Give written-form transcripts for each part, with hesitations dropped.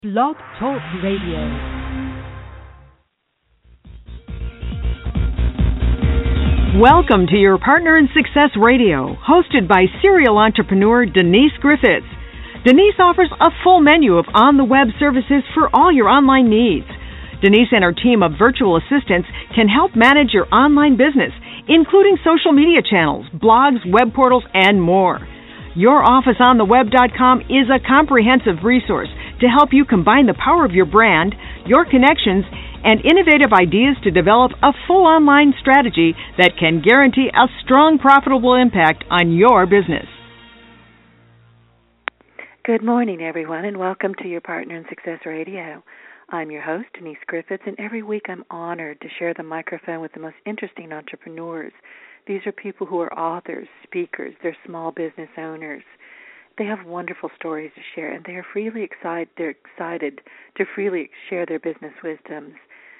Blog Talk Radio. Welcome to your Partner in Success Radio, hosted by serial entrepreneur Denise Griffiths. Denise offers a full menu of on-the-web services for all your online needs. Denise and her team of virtual assistants can help manage your online business, including social media channels, blogs, web portals, and more. YourOfficeOnTheWeb.com is a comprehensive resource to help you combine the power of your brand, your connections, and innovative ideas to develop a full online strategy that can guarantee a strong, profitable impact on your business. Good morning, everyone, and welcome to your Partner in Success Radio. I'm your host, Denise Griffiths, and every week I'm honored to share the microphone with the most interesting entrepreneurs. These are people who are authors, speakers, they're small business owners. They have wonderful stories to share, and they are they're excited to freely share their business wisdoms.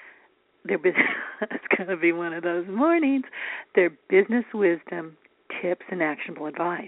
It's going to be one of those mornings. Their business wisdom, tips, and actionable advice.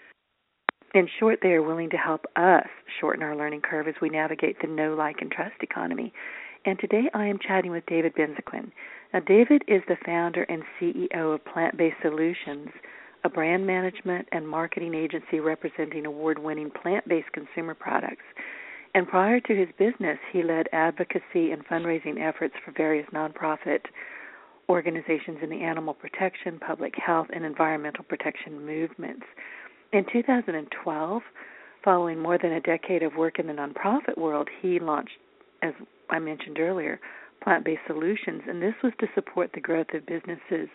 In short, they are willing to help us shorten our learning curve as we navigate the know, like, and trust economy. And today I am chatting with David Benzaquin. Now, David is the founder and CEO of Plant-Based Solutions, a brand management and marketing agency representing award-winning plant-based consumer products. And prior to his business, he led advocacy and fundraising efforts for various nonprofit organizations in the animal protection, public health, and environmental protection movements. In 2012, following more than a decade of work in the nonprofit world, he launched, as I mentioned earlier, Plant-Based Solutions, and this was to support the growth of businesses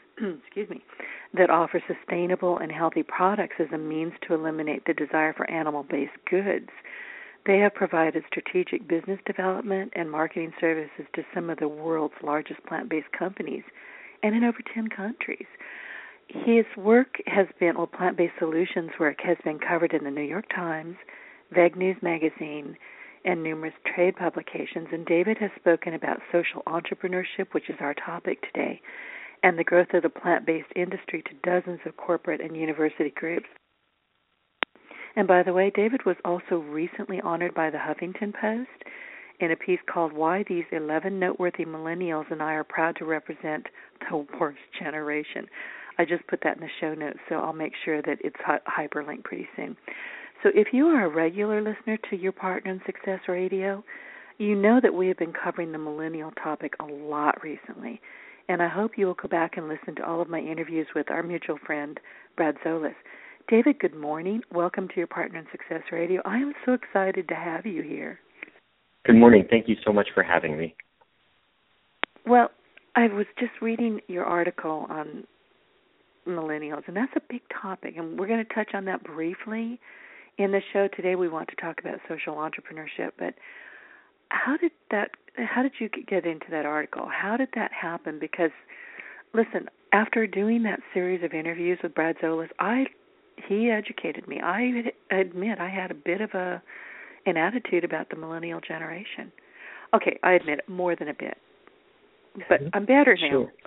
that offer sustainable and healthy products as a means to eliminate the desire for animal-based goods. They have provided strategic business development and marketing services to some of the world's largest plant-based companies and in over 10 countries. His work has been, Plant-Based Solutions work has been covered in the New York Times, Veg News Magazine, and numerous trade publications. And David has spoken about social entrepreneurship, which is our topic today, and the growth of the plant-based industry to dozens of corporate and university groups. And by the way, David was also recently honored by the Huffington Post in a piece called Why These 11 Noteworthy Millennials and I Are Proud to Represent the Worst Generation. I just put that in the show notes, so I'll make sure that it's hyperlinked pretty soon. So if you are a regular listener to your Partner in Success Radio, you know that we have been covering the millennial topic a lot recently. And I hope you will go back and listen to all of my interviews with our mutual friend, Brad Solis. David, good morning. Welcome to your Partner in Success Radio. I am so excited to have you here. Good morning. Thank you so much for having me. Well, I was just reading your article on millennials, and that's a big topic, and we're going to touch on that briefly in the show today. We want to talk about social entrepreneurship, but how did you get into that article? How did that happen? Because, listen, after doing that series of interviews with Brad Solis, he educated me. I admit I had a bit of an attitude about the millennial generation. Okay, I admit it, more than a bit. But I'm better now. Sure.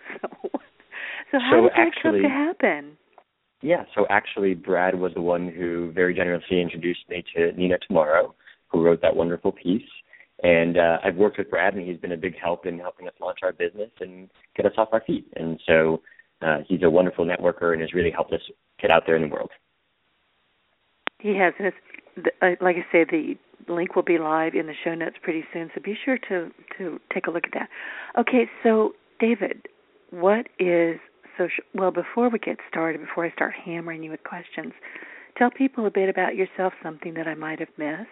So how did that come to happen? Yeah, so actually Brad was the one who very generously introduced me to Nina Tomorrow, who wrote that wonderful piece. And I've worked with Brad, and he's been a big help in helping us launch our business and get us off our feet. And so he's a wonderful networker and has really helped us get out there in the world. He has. And like I say, the link will be live in the show notes pretty soon, so be sure to take a look at that. Okay, so David, what is social? Well, before we get started, before I start hammering you with questions, tell people a bit about yourself, something that I might have missed.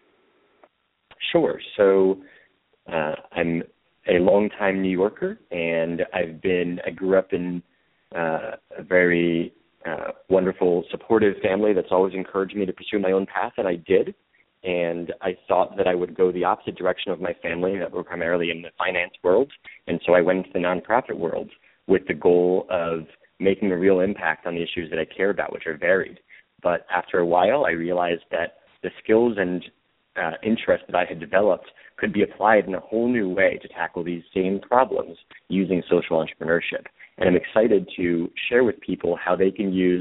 Sure. So I'm a longtime New Yorker, and I grew up in a very wonderful, supportive family that's always encouraged me to pursue my own path, and I did. And I thought that I would go the opposite direction of my family that were primarily in the finance world, and so I went into the nonprofit world with the goal of making a real impact on the issues that I care about, which are varied. But after a while, I realized that the skills and interest that I had developed could be applied in a whole new way to tackle these same problems using social entrepreneurship. And I'm excited to share with people how they can use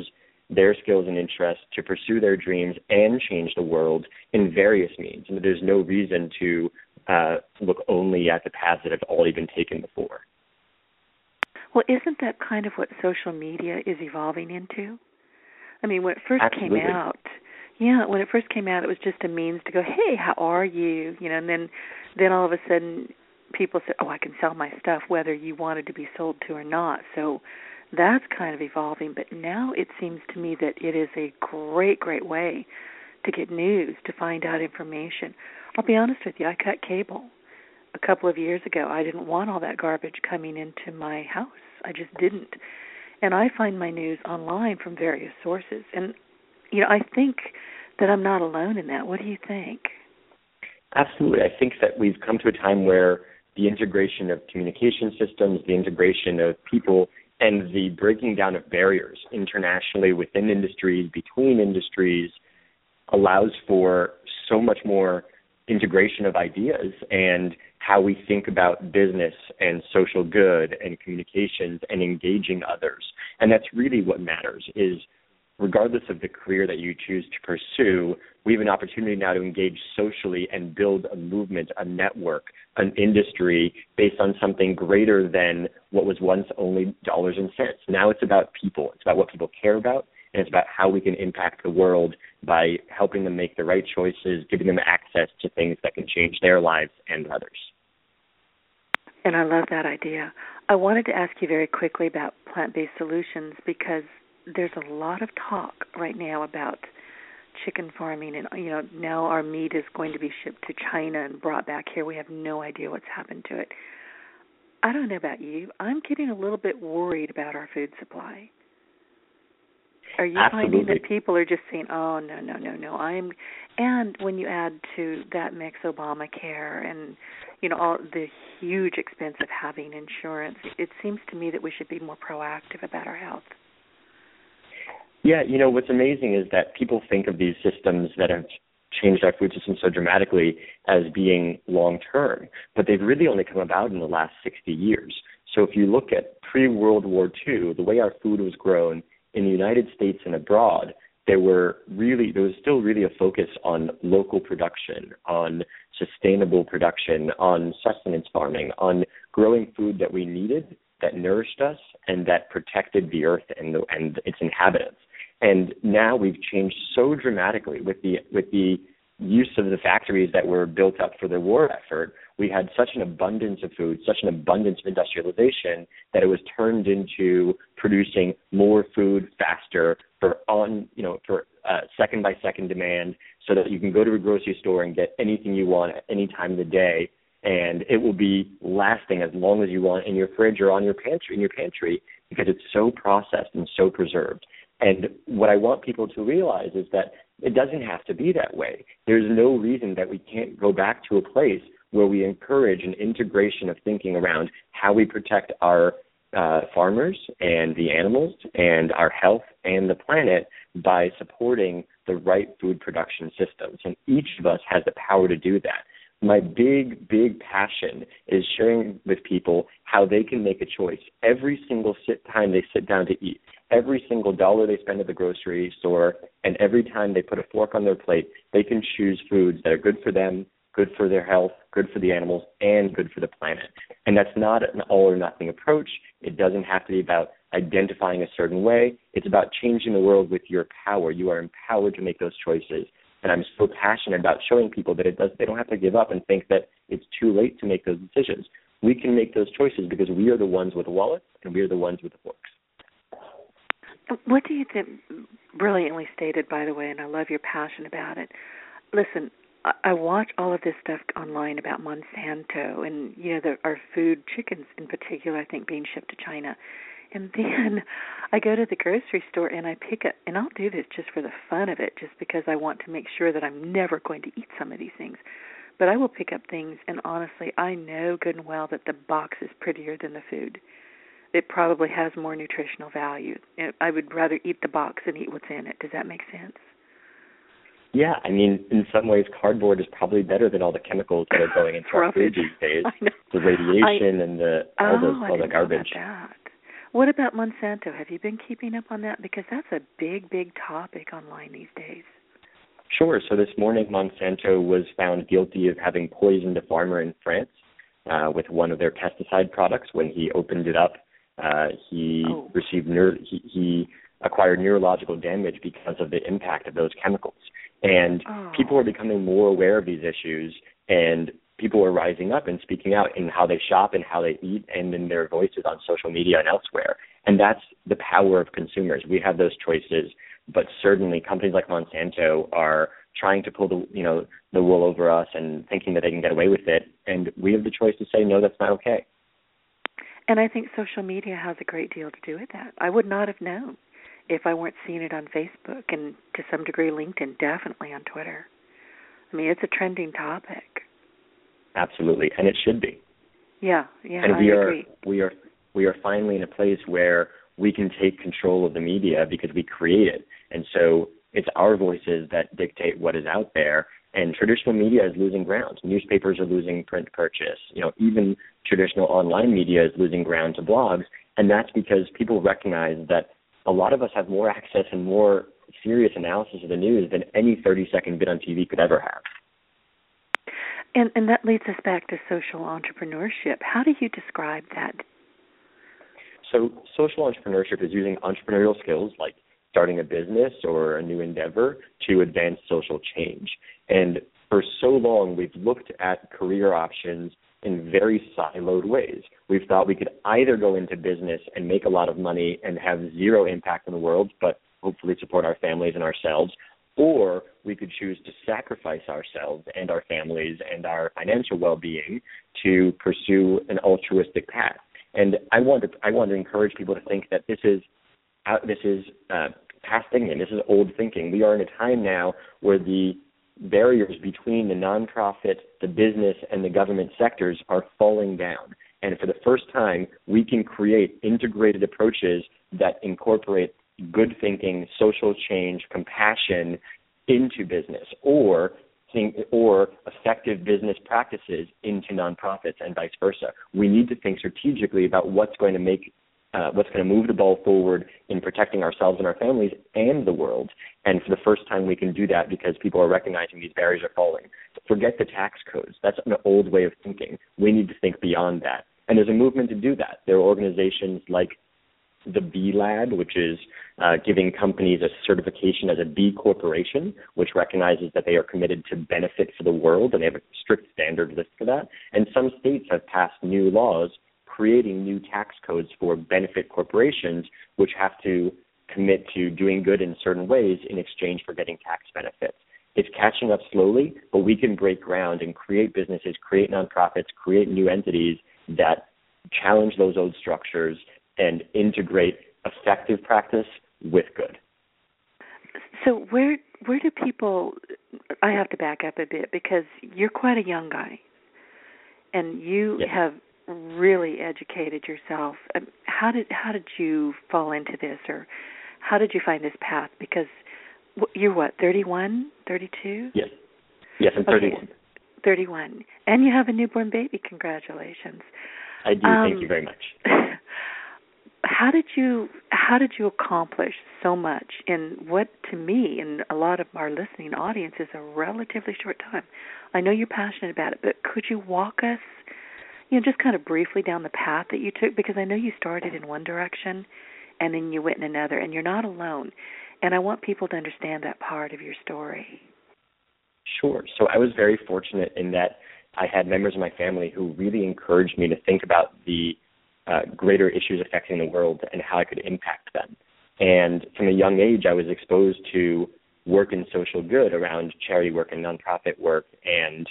their skills and interests to pursue their dreams and change the world in various means. And there's no reason to look only at the paths that have already been taken before. Well, isn't that kind of what social media is evolving into? I mean, when it first Absolutely. came out, when it first came out, it was just a means to go, hey, how are you? And then all of a sudden people said, oh, I can sell my stuff whether you wanted to be sold to or not. So that's kind of evolving. But now it seems to me that it is a great, great way to get news, to find out information. I'll be honest with you, I cut cable a couple of years ago. I didn't want all that garbage coming into my house. I just didn't. And I find my news online from various sources. And, I think that I'm not alone in that. What do you think? Absolutely. I think that we've come to a time where the integration of communication systems, the integration of people, and the breaking down of barriers internationally within industries, between industries, allows for so much more integration of ideas and how we think about business and social good and communications and engaging others. And that's really what matters, is regardless of the career that you choose to pursue, we have an opportunity now to engage socially and build a movement, a network, an industry based on something greater than what was once only dollars and cents. Now it's about people. It's about what people care about, and it's about how we can impact the world by helping them make the right choices, giving them access to things that can change their lives and others. And I love that idea. I wanted to ask you very quickly about plant-based solutions, because there's a lot of talk right now about chicken farming, and now our meat is going to be shipped to China and brought back here. We have no idea what's happened to it. I don't know about you. I'm getting a little bit worried about our food supply. Are you Absolutely. finding that people are just saying, oh, no. And when you add to that mix Obamacare and, all the huge expense of having insurance, it seems to me that we should be more proactive about our health. Yeah, what's amazing is that people think of these systems that have changed our food system so dramatically as being long-term, but they've really only come about in the last 60 years. So if you look at pre-World War II, the way our food was grown in the United States and abroad, there was still really a focus on local production, on sustainable production, on sustenance farming, on growing food that we needed, that nourished us, and that protected the earth and its inhabitants. And now we've changed so dramatically with the use of the factories that were built up for the war effort. We had such an abundance of food, such an abundance of industrialization, that it was turned into producing more food faster for second by second demand, so that you can go to a grocery store and get anything you want at any time of the day, and it will be lasting as long as you want in your fridge or in your pantry, because it's so processed and so preserved. And what I want people to realize is that it doesn't have to be that way. There's no reason that we can't go back to a place where we encourage an integration of thinking around how we protect our farmers and the animals and our health and the planet by supporting the right food production systems. And each of us has the power to do that. My big, big passion is sharing with people how they can make a choice every single time they sit down to eat, every single dollar they spend at the grocery store, and every time they put a fork on their plate, they can choose foods that are good for them, good for their health, good for the animals, and good for the planet. And that's not an all-or-nothing approach. It doesn't have to be about identifying a certain way. It's about changing the world with your power. You are empowered to make those choices. And I'm so passionate about showing people that they don't have to give up and think that it's too late to make those decisions. We can make those choices because we are the ones with the wallets and we are the ones with the forks. What do you think? Brilliantly stated, by the way, and I love your passion about it. Listen, I watch all of this stuff online about Monsanto and, our food, chickens in particular, I think, being shipped to China. And then I go to the grocery store and I pick up, and I'll do this just for the fun of it, just because I want to make sure that I'm never going to eat some of these things. But I will pick up things, and honestly, I know good and well that the box is prettier than the food. It probably has more nutritional value. I would rather eat the box than eat what's in it. Does that make sense? Yeah, I mean, in some ways, cardboard is probably better than all the chemicals that are going into our food these days. The radiation and all the garbage. Know about that. What about Monsanto? Have you been keeping up on that? Because that's a big, big topic online these days. Sure. So this morning, Monsanto was found guilty of having poisoned a farmer in France with one of their pesticide products. When he opened it up, he acquired neurological damage because of the impact of those chemicals. And people are becoming more aware of these issues, and people are rising up and speaking out in how they shop and how they eat and in their voices on social media and elsewhere. And that's the power of consumers. We have those choices, but certainly companies like Monsanto are trying to pull the wool over us and thinking that they can get away with it. And we have the choice to say, no, that's not okay. And I think social media has a great deal to do with that. I would not have known if I weren't seeing it on Facebook and to some degree LinkedIn, definitely on Twitter. I mean, it's a trending topic. Absolutely, and it should be. Yeah, and I agree. We are finally in a place where we can take control of the media because we create it. And so it's our voices that dictate what is out there. And traditional media is losing ground. Newspapers are losing print purchase. Even traditional online media is losing ground to blogs. And that's because people recognize that a lot of us have more access and more serious analysis of the news than any 30-second bit on TV could ever have. And that leads us back to social entrepreneurship. How do you describe that? So social entrepreneurship is using entrepreneurial skills like starting a business or a new endeavor to advance social change. And for so long, we've looked at career options in very siloed ways. We've thought we could either go into business and make a lot of money and have zero impact on the world, but hopefully support our families and ourselves, or we could choose to sacrifice ourselves and our families and our financial well-being to pursue an altruistic path. And I want to encourage people to think that this is past thinking. This is old thinking. We are in a time now where the barriers between the nonprofit, the business, and the government sectors are falling down. And for the first time, we can create integrated approaches that incorporate good thinking, social change, compassion into business, or effective business practices into nonprofits and vice versa. We need to think strategically about what's going to move the ball forward in protecting ourselves and our families and the world. And for the first time, we can do that because people are recognizing these barriers are falling. Forget the tax codes. That's an old way of thinking. We need to think beyond that. And there's a movement to do that. There are organizations like the B Lab, which is giving companies a certification as a B corporation, which recognizes that they are committed to benefit for the world, and they have a strict standard list for that. And some states have passed new laws creating new tax codes for benefit corporations, which have to commit to doing good in certain ways in exchange for getting tax benefits. It's catching up slowly, but we can break ground and create businesses, create nonprofits, create new entities that challenge those old structures and integrate effective practice with good. So where do people, I have to back up a bit because you're quite a young guy and you have really educated yourself. How did you fall into this, or how did you find this path? Because you're what, 31, 32? Yes, I'm 31. Okay. 31. And you have a newborn baby. Congratulations. I do. Thank you very much. How did you accomplish so much in what, to me and a lot of our listening audience, is a relatively short time? I know you're passionate about it, but could you walk us, just kind of briefly down the path that you took? Because I know you started in one direction and then you went in another, and you're not alone. And I want people to understand that part of your story. Sure. So I was very fortunate in that I had members of my family who really encouraged me to think about the greater issues affecting the world and how I could impact them. And from a young age, I was exposed to work in social good around charity work and nonprofit work and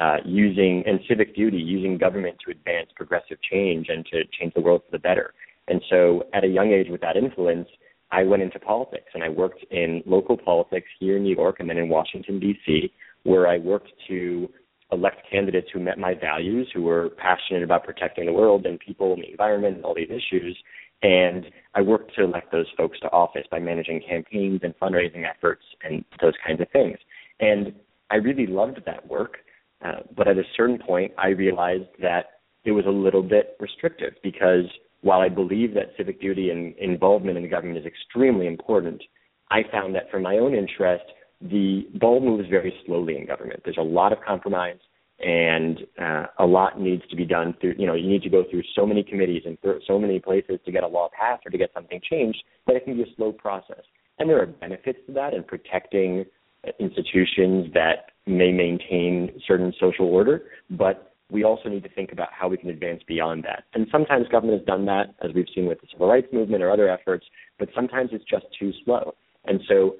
civic duty, using government to advance progressive change and to change the world for the better. And so at a young age with that influence, I went into politics, and I worked in local politics here in New York and then in Washington, D.C., where I worked to elect candidates who met my values, who were passionate about protecting the world and people and the environment and all these issues. And I worked to elect those folks to office by managing campaigns and fundraising efforts and those kinds of things. And I really loved that work, but at a certain point, I realized that it was a little bit restrictive because while I believe that civic duty and involvement in the government is extremely important, I found that for my own interest, the ball moves very slowly in government. There's a lot of compromise, and a lot needs to be done through, you need to go through so many committees and so many places to get a law passed or to get something changed that it can be a slow process. And there are benefits to that in protecting institutions that may maintain certain social order, but we also need to think about how we can advance beyond that. And sometimes government has done that, as we've seen with the civil rights movement or other efforts, but sometimes it's just too slow. And so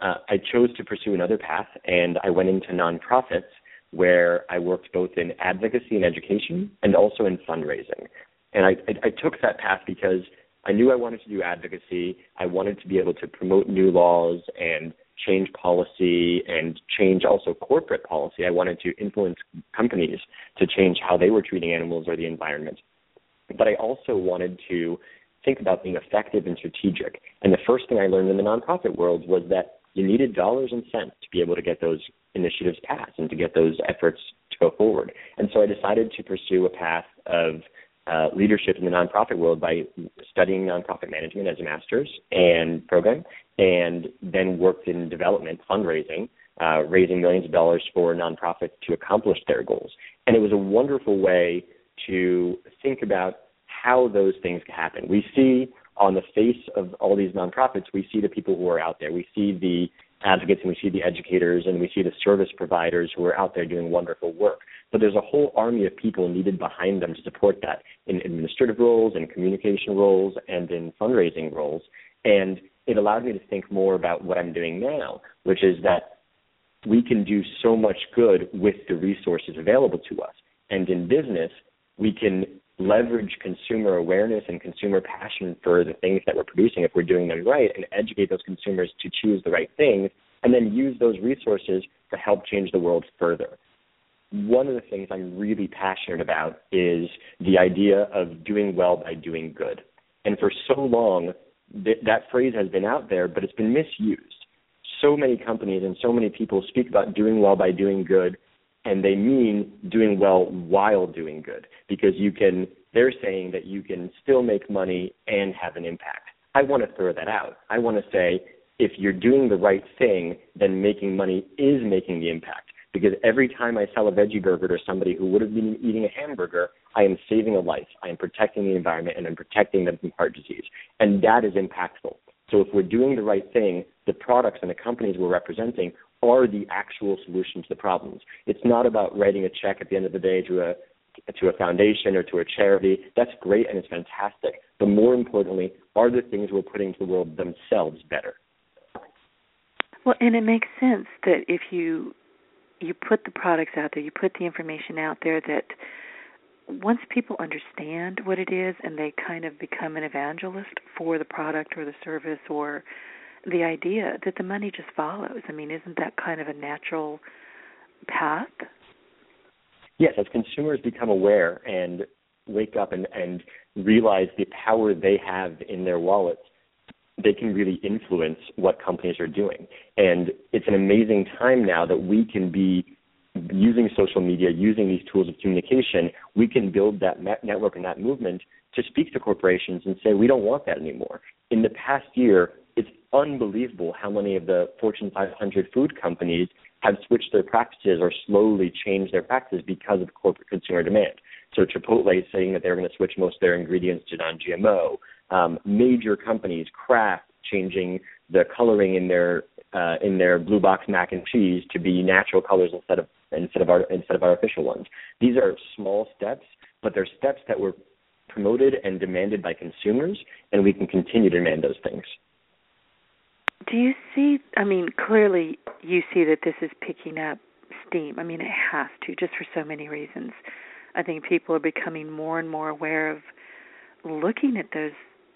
I chose to pursue another path, and I went into nonprofits where I worked both in advocacy and education and also in fundraising. And I took that path because I knew I wanted to do advocacy. I wanted to be able to promote new laws and change policy and change also corporate policy. I wanted to influence companies to change how they were treating animals or the environment. But I also wanted to think about being effective and strategic. And the first thing I learned in the nonprofit world was that you needed dollars and cents to be able to get those initiatives passed and to get those efforts to go forward. And so I decided to pursue a path of leadership in the nonprofit world by studying nonprofit management as a master's and program, and then worked in development, fundraising, raising millions of dollars for nonprofits to accomplish their goals. And it was a wonderful way to think about how those things can happen. We see on the face of all these nonprofits, we see the people who are out there. We see the advocates and we see the educators and we see the service providers who are out there doing wonderful work. But there's a whole army of people needed behind them to support that in administrative roles, in communication roles, and in fundraising roles. And it allowed me to think more about what I'm doing now, which is that we can do so much good with the resources available to us. And in business, we can leverage consumer awareness and consumer passion for the things that we're producing if we're doing them right, and educate those consumers to choose the right things, and then use those resources to help change the world further. One of the things I'm really passionate about is the idea of doing well by doing good. And for so long, that phrase has been out there, but it's been misused. So many companies and so many people speak about doing well by doing good, and they mean doing well while doing good, because they're saying that you can still make money and have an impact. I want to throw that out. I want to say, if you're doing the right thing, then making money is making the impact. Because every time I sell a veggie burger to somebody who would have been eating a hamburger, I am saving a life. I am protecting the environment, and I'm protecting them from heart disease. And that is impactful. So if we're doing the right thing, the products and the companies we're representing are the actual solution to the problems. It's not about writing a check at the end of the day to a foundation or to a charity. That's great and it's fantastic. But more importantly, are the things we're putting to the world themselves better? Well, and it makes sense that if you put the products out there, you put the information out there, that once people understand what it is and they kind of become an evangelist for the product or the service or the idea, that the money just follows. I mean, isn't that kind of a natural path? Yes, as consumers become aware and wake up and realize the power they have in their wallets, they can really influence what companies are doing. And it's an amazing time now that we can be using social media, using these tools of communication. We can build that network and that movement to speak to corporations and say, we don't want that anymore. In the past year, it's unbelievable how many of the Fortune 500 food companies have switched their practices or slowly changed their practices because of corporate consumer demand. So Chipotle is saying that they're going to switch most of their ingredients to non-GMO. Major companies, Kraft, changing the coloring in their blue box mac and cheese to be natural colors instead of artificial ones. These are small steps, but they're steps that were promoted and demanded by consumers, and we can continue to demand those things. Do you see, clearly you see that this is picking up steam. It has to, just for so many reasons. I think people are becoming more and more aware of looking at those.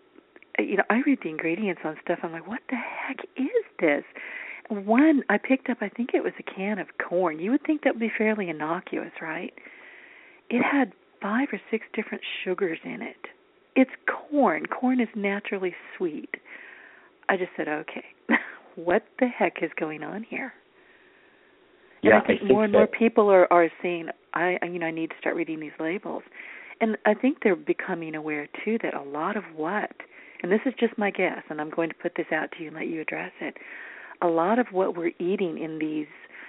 I read the ingredients on stuff. I'm like, what the heck is this? One, I picked up, I think it was a can of corn. You would think that would be fairly innocuous, right? It had 5 or 6 different sugars in it. It's corn. Corn is naturally sweet. I just said, okay, what the heck is going on here? And yeah, I think more and more people are saying, I need to start reading these labels. And I think they're becoming aware, too, that a lot of what, and this is just my guess, and I'm going to put this out to you and let you address it, a lot of what we're eating in these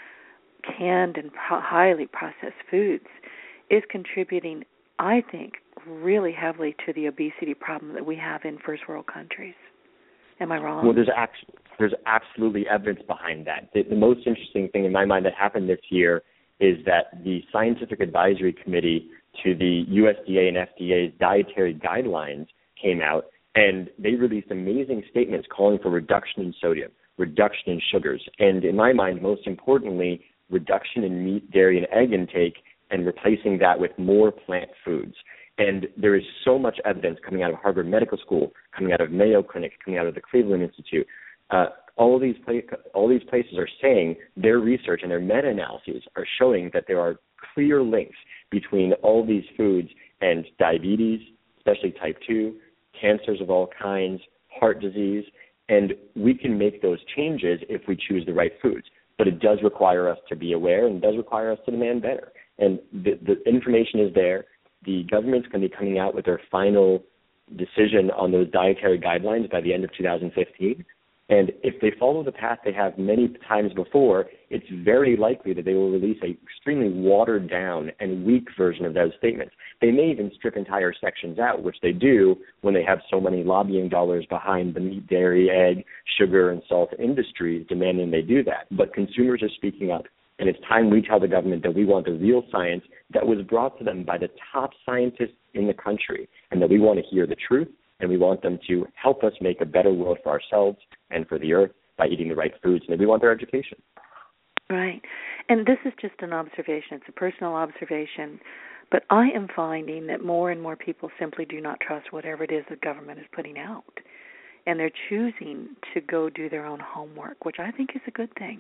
canned and highly processed foods is contributing, I think, really heavily to the obesity problem that we have in first world countries. Am I wrong? Well, there's absolutely evidence behind that. The most interesting thing in my mind that happened this year is that the Scientific Advisory Committee to the USDA and FDA's dietary guidelines came out, and they released amazing statements calling for reduction in sodium, reduction in sugars, and in my mind, most importantly, reduction in meat, dairy, and egg intake, and replacing that with more plant foods. And there is so much evidence coming out of Harvard Medical School, coming out of Mayo Clinic, coming out of the Cleveland Institute. All these places are saying their research and their meta-analyses are showing that there are clear links between all these foods and diabetes, especially type 2, cancers of all kinds, heart disease, and we can make those changes if we choose the right foods. But it does require us to be aware, and it does require us to demand better. And the information is there. The government's going to be coming out with their final decision on those dietary guidelines by the end of 2015. And if they follow the path they have many times before, it's very likely that they will release an extremely watered down and weak version of those statements. They may even strip entire sections out, which they do when they have so many lobbying dollars behind the meat, dairy, egg, sugar, and salt industries demanding they do that. But consumers are speaking up, and it's time we tell the government that we want the real science that was brought to them by the top scientists in the country, and that we want to hear the truth, and we want them to help us make a better world for ourselves and for the earth by eating the right foods, and we want their education. Right. And this is just an observation. It's a personal observation. But I am finding that more and more people simply do not trust whatever it is the government is putting out. And they're choosing to go do their own homework, which I think is a good thing.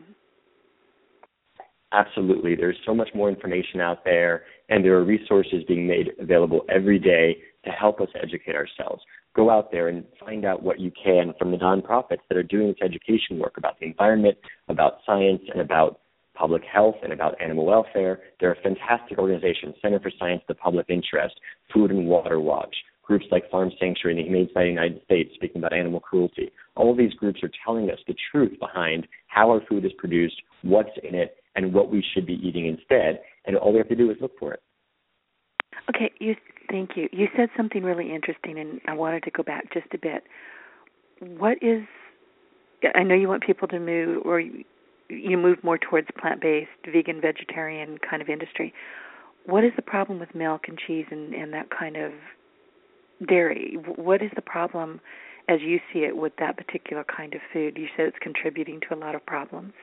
Absolutely. There's so much more information out there, and there are resources being made available every day to help us educate ourselves. Go out there and find out what you can from the nonprofits that are doing this education work about the environment, about science, and about public health, and about animal welfare. There are fantastic organizations, Center for Science, the Public Interest, Food and Water Watch, groups like Farm Sanctuary and the Humane Society of the United States speaking about animal cruelty. All of these groups are telling us the truth behind how our food is produced, what's in it, and what we should be eating instead. And all we have to do is look for it. Okay, thank you. You said something really interesting, and I wanted to go back just a bit. I know you want people to move, or you move more towards plant-based, vegan, vegetarian kind of industry. What is the problem with milk and cheese and that kind of dairy? What is the problem, as you see it, with that particular kind of food? You said it's contributing to a lot of problems.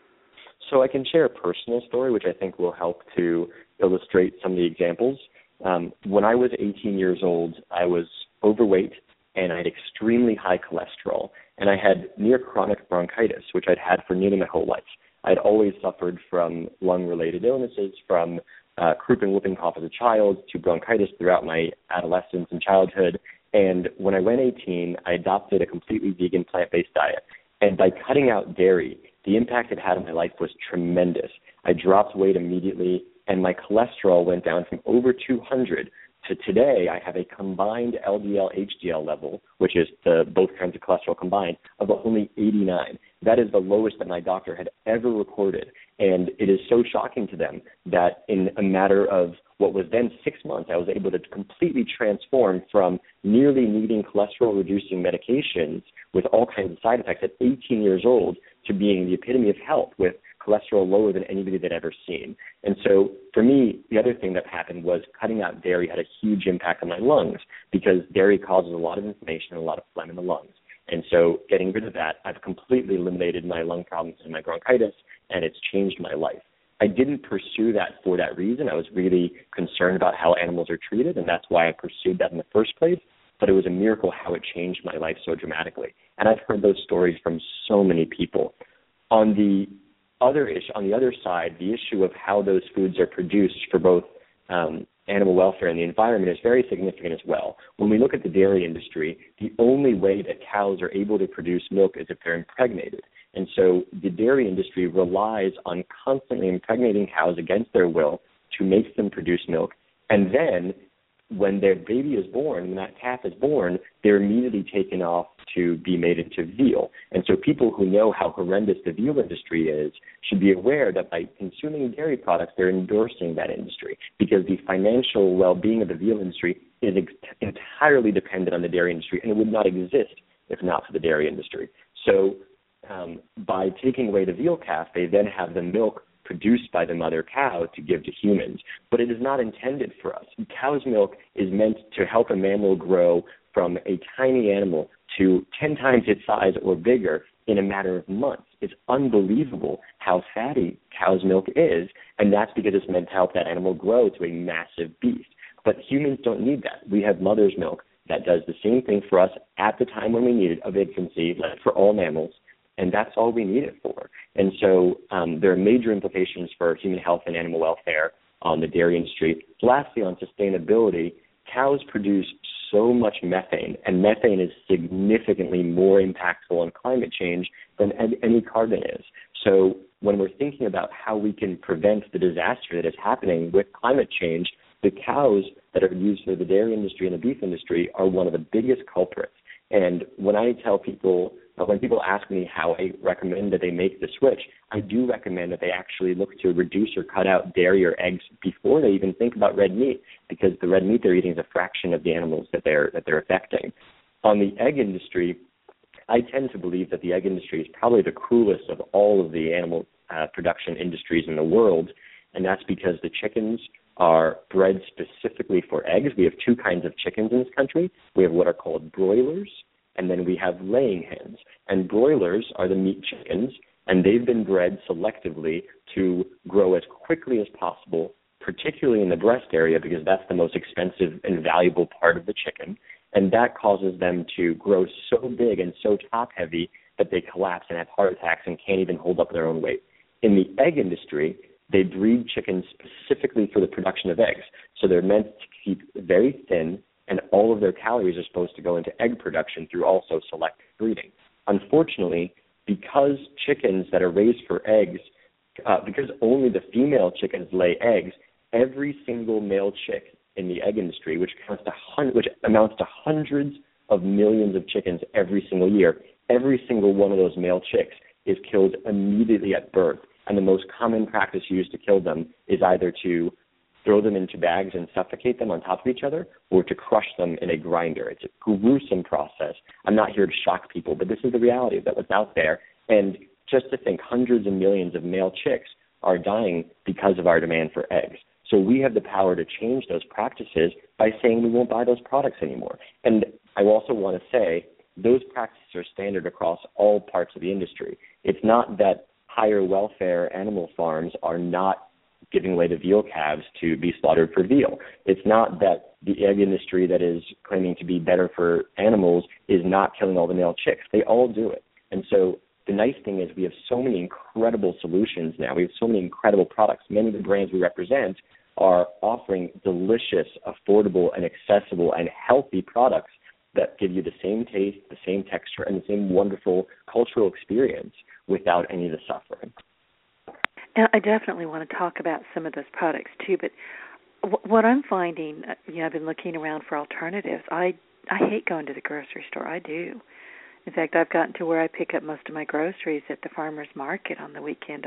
So I can share a personal story, which I think will help to illustrate some of the examples. When I was 18 years old, I was overweight, and I had extremely high cholesterol, and I had near chronic bronchitis, which I'd had for nearly my whole life. I'd always suffered from lung-related illnesses, from croup and whooping cough as a child to bronchitis throughout my adolescence and childhood. And when I went 18, I adopted a completely vegan plant-based diet. And by cutting out dairy, the impact it had on my life was tremendous. I dropped weight immediately, and my cholesterol went down from over 200 to today. I have a combined LDL-HDL level, which is both kinds of cholesterol combined, of only 89. That is the lowest that my doctor had ever recorded. And it is so shocking to them that in a matter of what was then 6 months, I was able to completely transform from nearly needing cholesterol-reducing medications with all kinds of side effects at 18 years old to being the epitome of health with cholesterol lower than anybody had ever seen. And so for me, the other thing that happened was cutting out dairy had a huge impact on my lungs because dairy causes a lot of inflammation and a lot of phlegm in the lungs. And so getting rid of that, I've completely eliminated my lung problems and my bronchitis, and it's changed my life. I didn't pursue that for that reason. I was really concerned about how animals are treated, and that's why I pursued that in the first place. But it was a miracle how it changed my life so dramatically. And I've heard those stories from so many people. On the other side, the issue of how those foods are produced for both animal welfare and the environment is very significant as well. When we look at the dairy industry, the only way that cows are able to produce milk is if they're impregnated. And so the dairy industry relies on constantly impregnating cows against their will to make them produce milk. And then when their baby is born, when that calf is born, they're immediately taken off to be made into veal. And so people who know how horrendous the veal industry is should be aware that by consuming dairy products, they're endorsing that industry, because the financial well-being of the veal industry is entirely dependent on the dairy industry, and it would not exist if not for the dairy industry. So by taking away the veal calf, they then have the milk produced by the mother cow to give to humans. But it is not intended for us. Cow's milk is meant to help a mammal grow from a tiny animal to 10 times its size or bigger in a matter of months. It's unbelievable how fatty cow's milk is, and that's because it's meant to help that animal grow to a massive beast. But humans don't need that. We have mother's milk that does the same thing for us at the time when we need it, of infancy, like for all mammals, and that's all we need it for. And so there are major implications for human health and animal welfare on the dairy industry. Lastly, on sustainability, cows produce so much methane, and methane is significantly more impactful on climate change than any carbon is. So when we're thinking about how we can prevent the disaster that is happening with climate change, the cows that are used for the dairy industry and the beef industry are one of the biggest culprits. And when I tell people, when people ask me how I recommend that they make the switch, I do recommend that they actually look to reduce or cut out dairy or eggs before they even think about red meat, because the red meat they're eating is a fraction of the animals that they're affecting. On the egg industry, I tend to believe that the egg industry is probably the cruelest of all of the animal production industries in the world, and that's because the chickens are bred specifically for eggs. We have two kinds of chickens in this country. We have what are called broilers, and then we have laying hens. And broilers are the meat chickens, and they've been bred selectively to grow as quickly as possible, particularly in the breast area, because that's the most expensive and valuable part of the chicken. And that causes them to grow so big and so top-heavy that they collapse and have heart attacks and can't even hold up their own weight. In the egg industry, they breed chickens specifically for the production of eggs. So they're meant to keep very thin, and all of their calories are supposed to go into egg production through also selective breeding. Unfortunately, because chickens that are raised for eggs, because only the female chickens lay eggs, every single male chick in the egg industry, which amounts to hundreds of millions of chickens every single year, every single one of those male chicks is killed immediately at birth. And the most common practice used to kill them is either to throw them into bags and suffocate them on top of each other, or to crush them in a grinder. It's a gruesome process. I'm not here to shock people, but this is the reality of what's out there. And just to think, hundreds of millions of male chicks are dying because of our demand for eggs. So we have the power to change those practices by saying we won't buy those products anymore. And I also want to say those practices are standard across all parts of the industry. It's not that higher welfare animal farms are not giving away the veal calves to be slaughtered for veal. It's not that the egg industry that is claiming to be better for animals is not killing all the male chicks. They all do it. And so the nice thing is we have so many incredible solutions now. We have so many incredible products. Many of the brands we represent are offering delicious, affordable, and accessible and healthy products that give you the same taste, the same texture, and the same wonderful cultural experience without any of the suffering. And I definitely want to talk about some of those products too, but what I'm finding, I've been looking around for alternatives. I hate going to the grocery store. I do. In fact, I've gotten to where I pick up most of my groceries at the farmer's market on the weekend.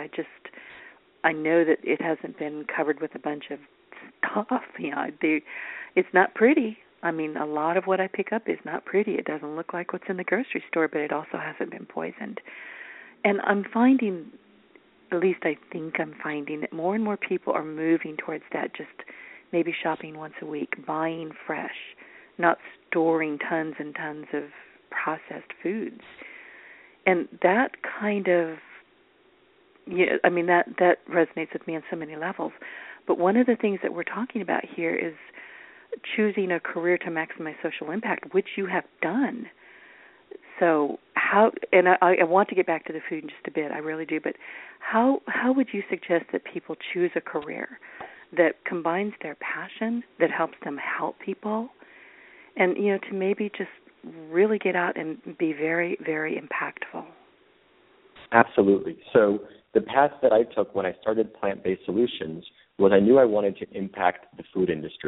I know that it hasn't been covered with a bunch of stuff. It's not pretty. I mean, a lot of what I pick up is not pretty. It doesn't look like what's in the grocery store, but it also hasn't been poisoned. And I'm finding, at least I think I'm finding, that more and more people are moving towards that, just maybe shopping once a week, buying fresh, not storing tons and tons of processed foods. And that kind of, that resonates with me on so many levels. But one of the things that we're talking about here is choosing a career to maximize social impact, which you have done. So I want to get back to the food in just a bit, I really do, but how would you suggest that people choose a career that combines their passion, that helps them help people, and, to maybe just really get out and be very, very impactful? Absolutely. So the path that I took when I started Plant-Based Solutions was I knew I wanted to impact the food industry.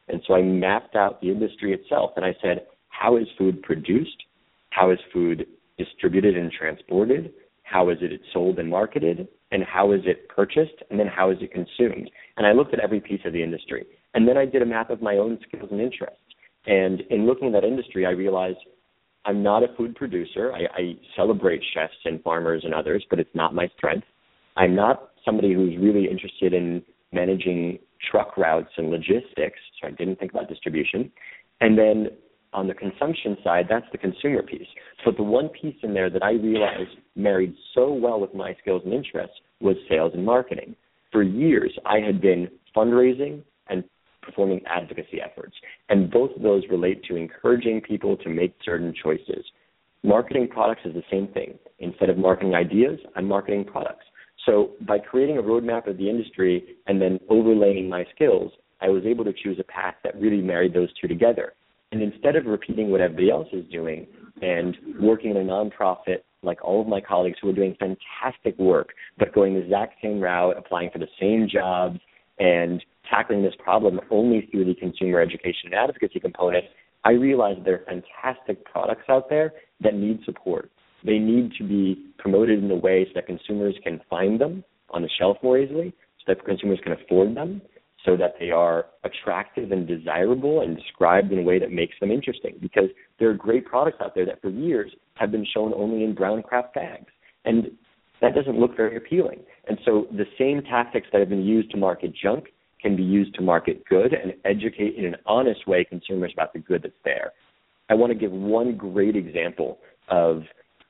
And so I mapped out the industry itself, and I said, how is food produced? How is food distributed and transported? How is it sold and marketed? And how is it purchased? And then how is it consumed? And I looked at every piece of the industry. And then I did a map of my own skills and interests. And in looking at that industry, I realized I'm not a food producer. I celebrate chefs and farmers and others, but it's not my strength. I'm not somebody who's really interested in managing truck routes and logistics, so I didn't think about distribution. And then on the consumption side, that's the consumer piece. So the one piece in there that I realized married so well with my skills and interests was sales and marketing. For years, I had been fundraising and performing advocacy efforts, and both of those relate to encouraging people to make certain choices. Marketing products is the same thing. Instead of marketing ideas, I'm marketing products. So by creating a roadmap of the industry and then overlaying my skills, I was able to choose a path that really married those two together. And instead of repeating what everybody else is doing and working in a nonprofit like all of my colleagues who are doing fantastic work, but going the exact same route, applying for the same jobs, and tackling this problem only through the consumer education and advocacy component, I realized there are fantastic products out there that need support. They need to be promoted in a way so that consumers can find them on the shelf more easily, so that consumers can afford them, so that they are attractive and desirable and described in a way that makes them interesting. Because there are great products out there that for years have been shown only in brown craft bags. And that doesn't look very appealing. And so the same tactics that have been used to market junk can be used to market good and educate in an honest way consumers about the good that's there. I want to give one great example of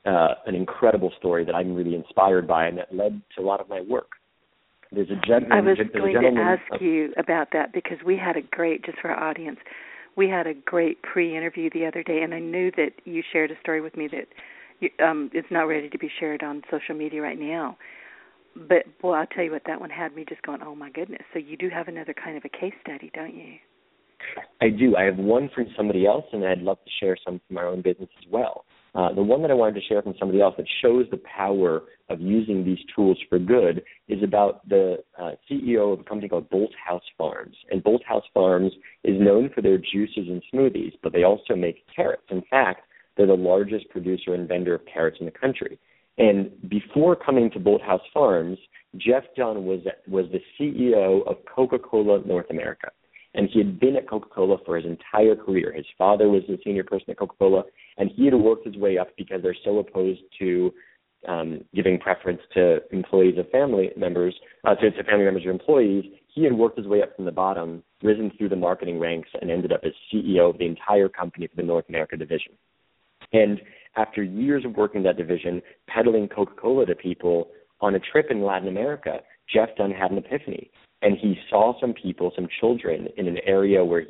an incredible story that I'm really inspired by and that led to a lot of my work. There's a gentleman. I was going to ask you about that because we had a great, just for our audience, we had a great pre-interview the other day, and I knew that you shared a story with me that it's not ready to be shared on social media right now. But, boy, I'll tell you what, that one had me just going, oh, my goodness. So you do have another kind of a case study, don't you? I do. I have one from somebody else, and I'd love to share some from our own business as well. The one that I wanted to share from somebody else that shows the power of using these tools for good is about the CEO of a company called Bolthouse Farms. And Bolthouse Farms is known for their juices and smoothies, but they also make carrots. In fact, they're the largest producer and vendor of carrots in the country. And before coming to Bolthouse Farms, Jeff Dunn was the CEO of Coca-Cola North America. And he had been at Coca-Cola for his entire career. His father was the senior person at Coca-Cola, and he had worked his way up because they're so opposed to giving preference to employees of family members, to family members or employees. He had worked his way up from the bottom, risen through the marketing ranks, and ended up as CEO of the entire company for the North America division. And after years of working that division, peddling Coca-Cola to people on a trip in Latin America, Jeff Dunn had an epiphany. And he saw some people, some children, in an area where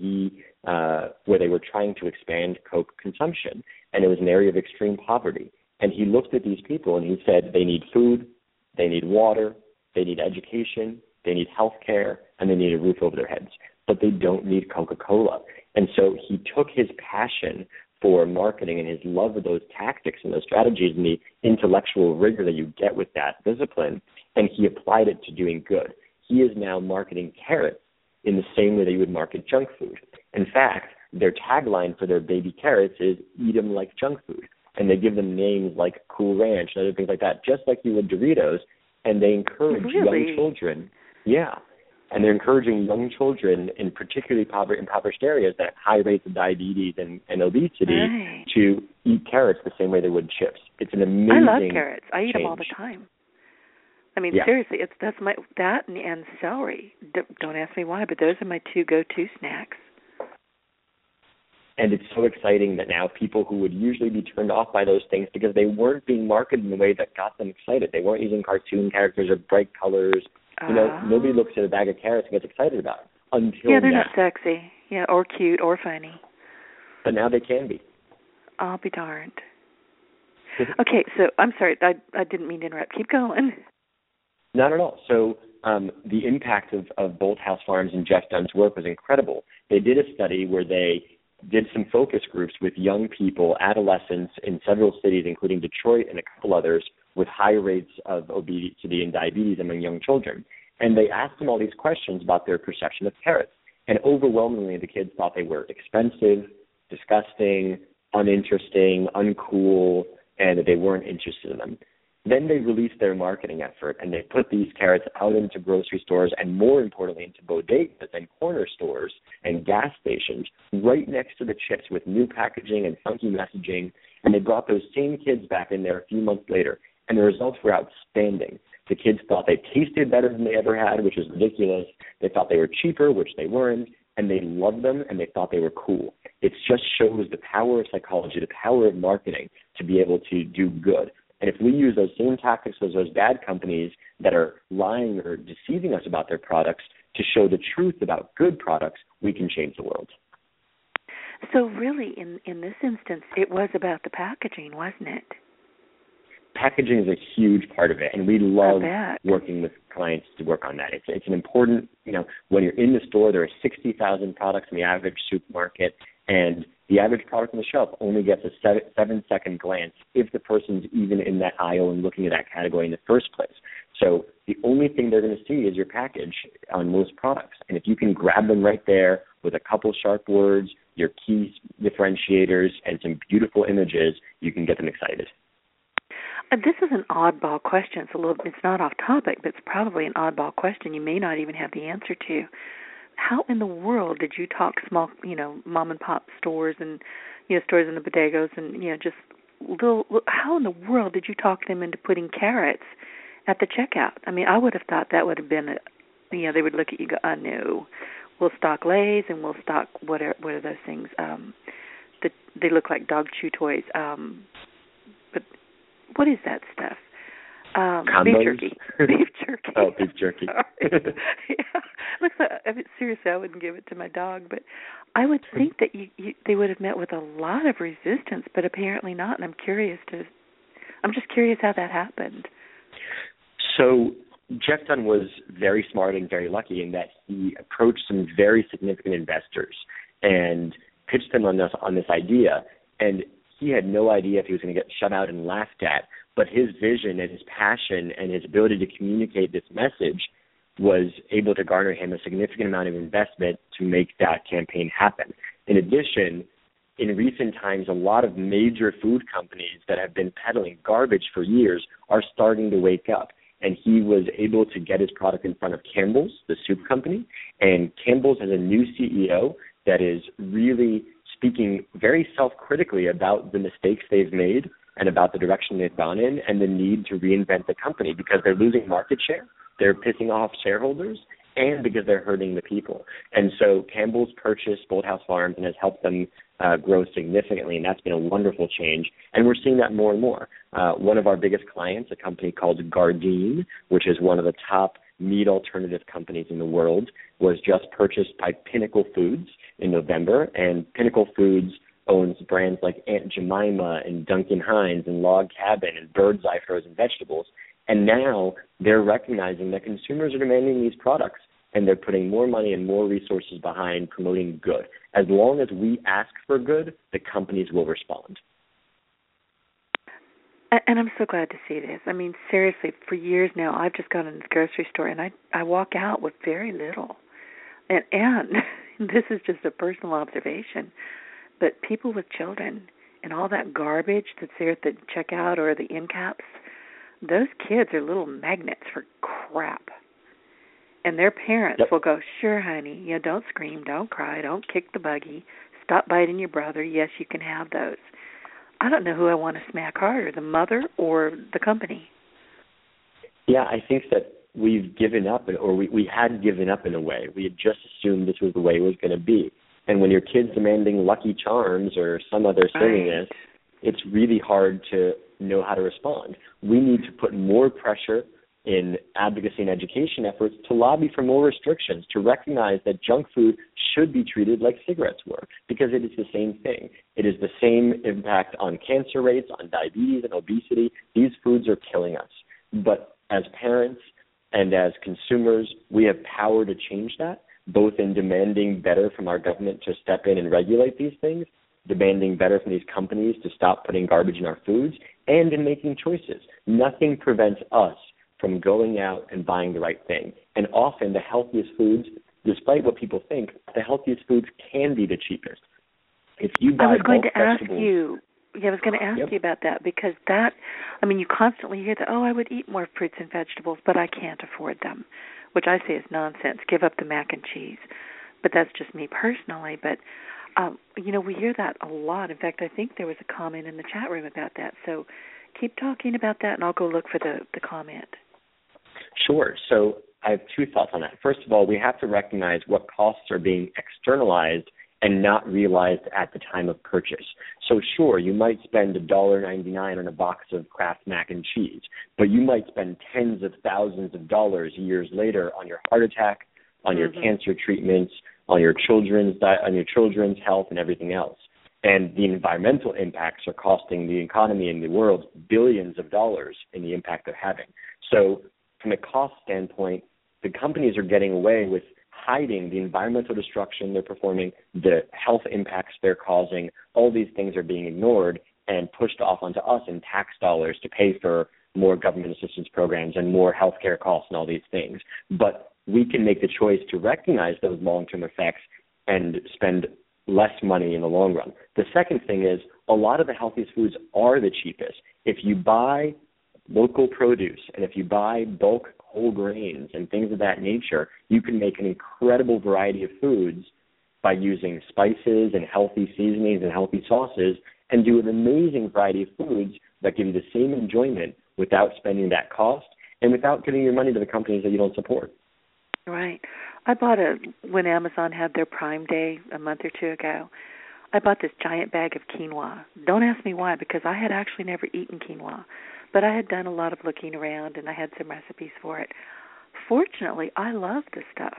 they were trying to expand Coke consumption, and it was an area of extreme poverty. And he looked at these people and he said, they need food, they need water, they need education, they need health care, and they need a roof over their heads. But they don't need Coca-Cola. And so he took his passion for marketing and his love of those tactics and those strategies and the intellectual rigor that you get with that discipline, and he applied it to doing good. He is now marketing carrots in the same way that you would market junk food. In fact, their tagline for their baby carrots is "Eat them like junk food." And they give them names like Cool Ranch and other things like that, just like you would Doritos. And they encourage young children. Yeah. And they're encouraging young children in particularly impoverished areas that have high rates of diabetes and obesity to eat carrots the same way they would chips. It's an amazing I love carrots. I eat them all the time. I mean, seriously, that and celery. Don't ask me why, but those are my two go-to snacks. And it's so exciting that now people who would usually be turned off by those things because they weren't being marketed in a way that got them excited. They weren't using cartoon characters or bright colors. Nobody looks at a bag of carrots and gets excited about it until they're now. not sexy, or cute or funny. But now they can be. I'll be darned. Okay, so I'm sorry, I didn't mean to interrupt. Keep going. Not at all. So the impact of Bolthouse Farms and Jeff Dunn's work was incredible. They did a study where they did some focus groups with young people, adolescents in several cities, including Detroit and a couple others, with high rates of obesity and diabetes among young children. And they asked them all these questions about their perception of carrots. And overwhelmingly, the kids thought they were expensive, disgusting, uninteresting, uncool, and that they weren't interested in them. Then they released their marketing effort, and they put these carrots out into grocery stores and, more importantly, into bodegas and corner stores and gas stations right next to the chips with new packaging and funky messaging. And they brought those same kids back in there a few months later, and the results were outstanding. The kids thought they tasted better than they ever had, which was ridiculous. They thought they were cheaper, which they weren't, and they loved them, and they thought they were cool. It just shows the power of psychology, the power of marketing to be able to do good. And if we use those same tactics as those bad companies that are lying or deceiving us about their products to show the truth about good products, we can change the world. So really, in this instance, it was about the packaging, wasn't it? Packaging is a huge part of it, and we love working with clients to work on that. It's an important, when you're in the store, there are 60,000 products in the average supermarket, and the average product on the shelf only gets a 7-second glance if the person's even in that aisle and looking at that category in the first place. So the only thing they're going to see is your package on most products. And if you can grab them right there with a couple sharp words, your key differentiators, and some beautiful images, you can get them excited. This is an oddball question. It's not off topic, but it's probably an oddball question you may not even have the answer to. How in the world did you talk small, mom and pop stores and, stores in the bodegas and, just little, how in the world did you talk them into putting carrots at the checkout? I mean, I would have thought that would have been, they would look at you and go, no, we'll stock Lay's and we'll stock, what are those things? They look like dog chew toys. But what is that stuff? Beef jerky. Beef jerky. Oh, beef jerky. Yeah. Seriously, I wouldn't give it to my dog, but I would think that they would have met with a lot of resistance, but apparently not. And I'm just curious how that happened. So Jeff Dunn was very smart and very lucky in that he approached some very significant investors and pitched them on this idea, and he had no idea if he was going to get shut out and laughed at, but his vision and his passion and his ability to communicate this message was able to garner him a significant amount of investment to make that campaign happen. In addition, in recent times, a lot of major food companies that have been peddling garbage for years are starting to wake up. And he was able to get his product in front of Campbell's, the soup company. And Campbell's has a new CEO that is really speaking very self-critically about the mistakes they've made and about the direction they've gone in and the need to reinvent the company because they're losing market share, they're pissing off shareholders, and because they're hurting the people. And so Campbell's purchased Bolthouse Farms and has helped them grow significantly, and that's been a wonderful change. And we're seeing that more and more. One of our biggest clients, a company called Gardein, which is one of the top meat alternative companies in the world, was just purchased by Pinnacle Foods in November, and Pinnacle Foods owns brands like Aunt Jemima and Duncan Hines and Log Cabin and Bird's Eye Frozen Vegetables. And now they're recognizing that consumers are demanding these products, and they're putting more money and more resources behind promoting good. As long as we ask for good, the companies will respond. And I'm so glad to see this. I mean, seriously, for years now, I've just gone in the grocery store, and I walk out with very little. And this is just a personal observation, but people with children and all that garbage that's there at the checkout or the end caps, those kids are little magnets for crap. And their parents will go, sure, honey, don't scream, don't cry, don't kick the buggy, stop biting your brother. Yes, you can have those. I don't know who I want to smack harder, the mother or the company. Yeah, I think that we've given up, or we had given up in a way. We had just assumed this was the way it was going to be. And when your kid's demanding Lucky Charms or some other silliness, it's really hard to know how to respond. We need to put more pressure in advocacy and education efforts to lobby for more restrictions, to recognize that junk food should be treated like cigarettes were, because it is the same thing. It is the same impact on cancer rates, on diabetes and obesity. These foods are killing us. But as parents and as consumers, we have power to change that, both in demanding better from our government to step in and regulate these things, demanding better from these companies to stop putting garbage in our foods, and in making choices. Nothing prevents us from going out and buying the right thing. And often the healthiest foods despite what people think, the healthiest foods can be the cheapest. If you buy I was going bulk to ask vegetables, you. Yeah, I was going to ask you about that because you constantly hear that, I would eat more fruits and vegetables, but I can't afford them, which I say is nonsense. Give up the mac and cheese. But that's just me personally. But, we hear that a lot. In fact, I think there was a comment in the chat room about that. So keep talking about that, and I'll go look for the comment. Sure. So I have two thoughts on that. First of all, we have to recognize what costs are being externalized and not realized at the time of purchase. So sure, you might spend $1.99 on a box of Kraft mac and cheese, but you might spend tens of thousands of dollars years later on your heart attack, on your cancer treatments, on your children's health and everything else. And the environmental impacts are costing the economy and the world billions of dollars in the impact they're having. So from a cost standpoint, the companies are getting away with hiding the environmental destruction they're performing, the health impacts they're causing. All these things are being ignored and pushed off onto us in tax dollars to pay for more government assistance programs and more healthcare costs and all these things. But we can make the choice to recognize those long-term effects and spend less money in the long run. The second thing is a lot of the healthiest foods are the cheapest. If you buy local produce and if you buy bulk whole grains and things of that nature, you can make an incredible variety of foods by using spices and healthy seasonings and healthy sauces and do an amazing variety of foods that give you the same enjoyment without spending that cost and without giving your money to the companies that you don't support. Right. I bought when Amazon had their Prime Day a month or two ago, I bought this giant bag of quinoa. Don't ask me why, because I had actually never eaten quinoa. But I had done a lot of looking around, and I had some recipes for it. Fortunately, I love the stuff,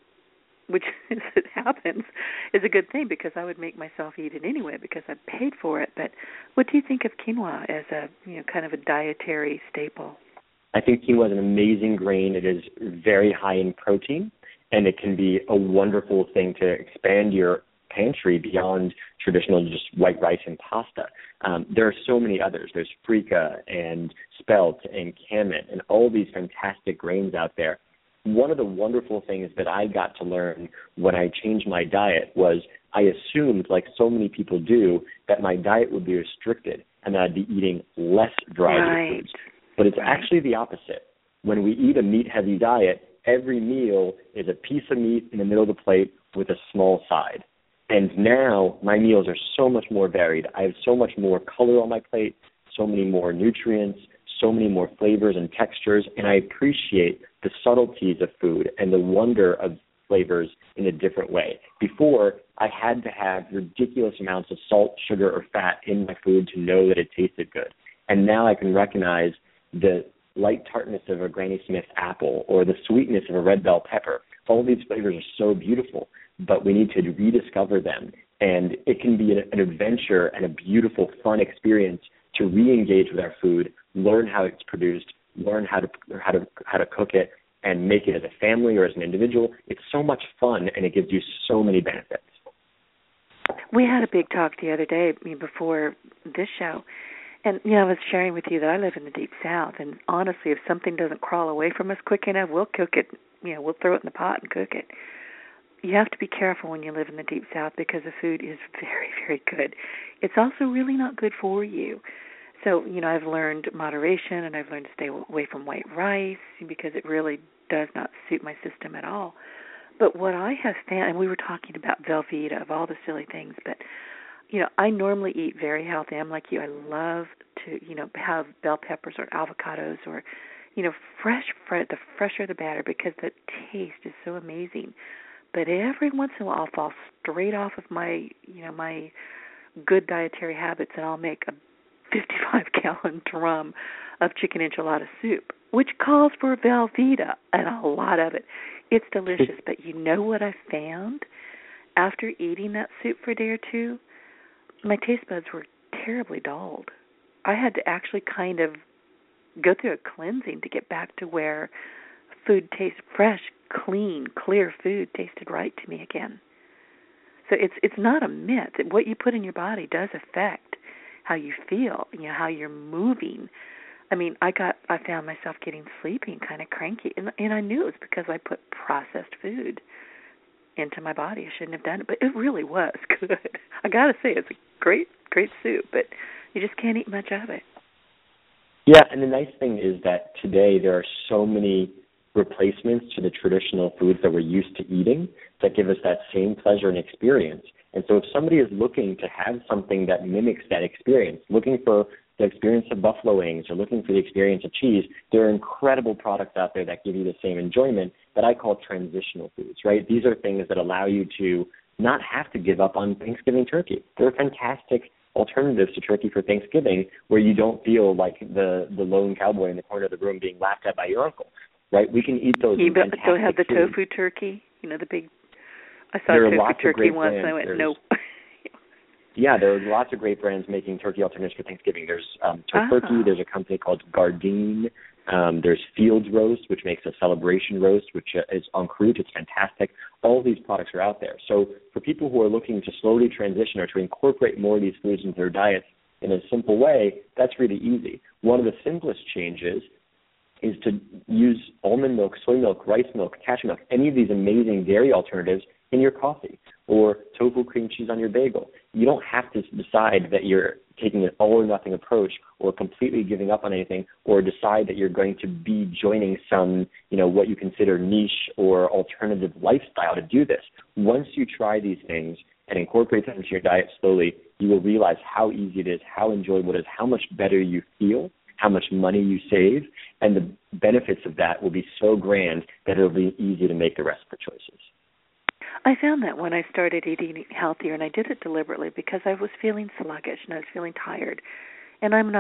which, as it happens, is a good thing because I would make myself eat it anyway because I paid for it. But what do you think of quinoa as a kind of a dietary staple? I think quinoa is an amazing grain. It is very high in protein, and it can be a wonderful thing to expand your pantry beyond traditional just white rice and pasta. There are so many others. There's freekeh and spelt and kamut and all these fantastic grains out there. One of the wonderful things that I got to learn when I changed my diet was I assumed, like so many people do, that my diet would be restricted and that I'd be eating less variety of foods. But it's actually the opposite. When we eat a meat-heavy diet, every meal is a piece of meat in the middle of the plate with a small side. And now my meals are so much more varied. I have so much more color on my plate, so many more nutrients, so many more flavors and textures, and I appreciate the subtleties of food and the wonder of flavors in a different way. Before, I had to have ridiculous amounts of salt, sugar, or fat in my food to know that it tasted good. And now I can recognize the light tartness of a Granny Smith apple or the sweetness of a red bell pepper. All these flavors are so beautiful, but we need to rediscover them. And it can be an adventure and a beautiful, fun experience to re-engage with our food, learn how it's produced, learn how to cook it, and make it as a family or as an individual. It's so much fun, and it gives you so many benefits. We had a big talk the other day before this show, and I was sharing with you that I live in the Deep South, and honestly, if something doesn't crawl away from us quick enough, we'll cook it. We'll throw it in the pot and cook it. You have to be careful when you live in the Deep South because the food is very, very good. It's also really not good for you. So, I've learned moderation, and I've learned to stay away from white rice because it really does not suit my system at all. But what I have found, and we were talking about Velveeta, of all the silly things, but, I normally eat very healthy. I'm like you. I love to, have bell peppers or avocados or, fresh, the fresher the better because the taste is so amazing. But every once in a while I'll fall straight off of my, my good dietary habits, and I'll make a 55-gallon drum of chicken enchilada soup, which calls for Velveeta and a lot of it. It's delicious, but you know what I found? After eating that soup for a day or two, my taste buds were terribly dulled. I had to actually kind of go through a cleansing to get back to where food tastes fresh, clean, clear food tasted right to me again. So it's not a myth. What you put in your body does affect how you feel, how you're moving. I mean, I found myself getting sleepy and kind of cranky, and I knew it was because I put processed food into my body. I shouldn't have done it, but it really was good. I got to say, it's a great soup, but you just can't eat much of it. Yeah, and the nice thing is that today there are so many replacements to the traditional foods that we're used to eating that give us that same pleasure and experience. And so if somebody is looking to have something that mimics that experience, looking for the experience of buffalo wings or looking for the experience of cheese, there are incredible products out there that give you the same enjoyment that I call transitional foods, right? These are things that allow you to not have to give up on Thanksgiving turkey. They're fantastic alternatives to turkey for Thanksgiving where you don't feel like the lone cowboy in the corner of the room being laughed at by your uncle, right? We can eat those fantastic don't have the foods. tofu turkey, the big, I saw tofu turkey once and I went, no. Yeah, there are lots of great brands making turkey alternatives for Thanksgiving. There's Tofurkey. There's a company called Gardein. There's Fields Roast, which makes a celebration roast, which is en croûte. It's fantastic. All these products are out there. So for people who are looking to slowly transition or to incorporate more of these foods into their diets in a simple way, that's really easy. One of the simplest changes is to use almond milk, soy milk, rice milk, cashew milk, any of these amazing dairy alternatives in your coffee, or tofu cream cheese on your bagel. You don't have to decide that you're taking an all-or-nothing approach or completely giving up on anything, or decide that you're going to be joining some, what you consider niche or alternative lifestyle to do this. Once you try these things and incorporate them into your diet slowly, you will realize how easy it is, how enjoyable it is, how much better you feel, how much money you save, and the benefits of that will be so grand that it'll be easy to make the rest of the choices. I found that when I started eating healthier, and I did it deliberately because I was feeling sluggish and I was feeling tired. And I'm